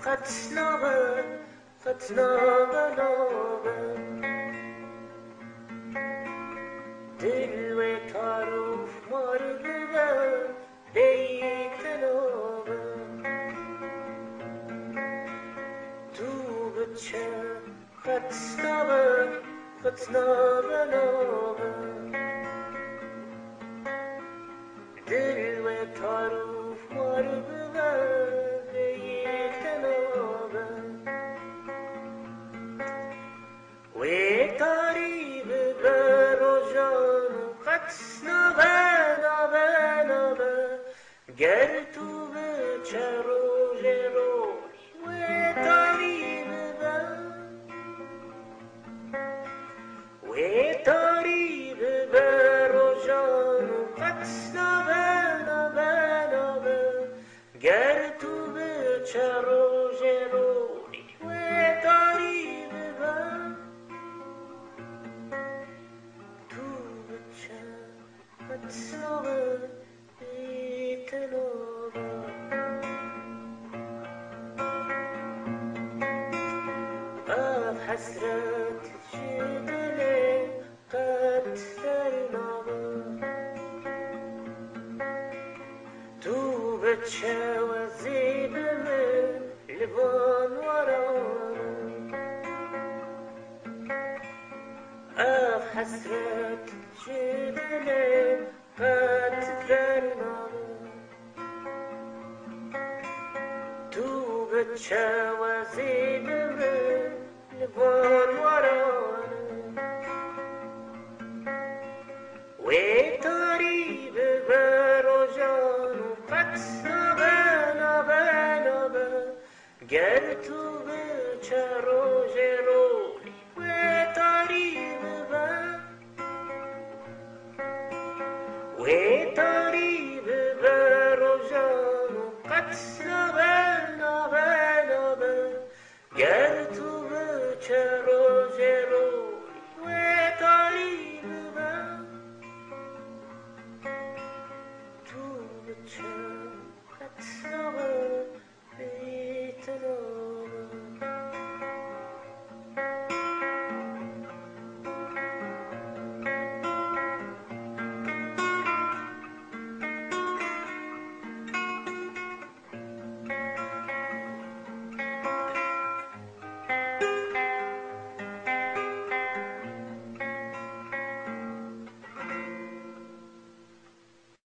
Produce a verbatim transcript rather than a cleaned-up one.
قطنامه قطنامه نامه دل و تاروف مارده بیتنامه تو بچه قطنامه قطنامه نامه دل و تاروف مارده بیتنامه و تاریب بروجان قطنامه نامه نامه گر تو بچه روژ روی و تاریب و تاریب بروجان قطنامه نامه نامه گر تو بچه روژ روی و تاریب تو بچه قطنامه بیتنامه آه حسرت جدل قد فرنامه تو بچه و زیب من لبان ورانه آه حسرت جدل قد فرنامه تو بچه و زیب من لبان ورانه و تاریب بروجان قطنامه نامه نامه گر تو بچه روژ روی و تاریب و تاریب بروجان قطنامه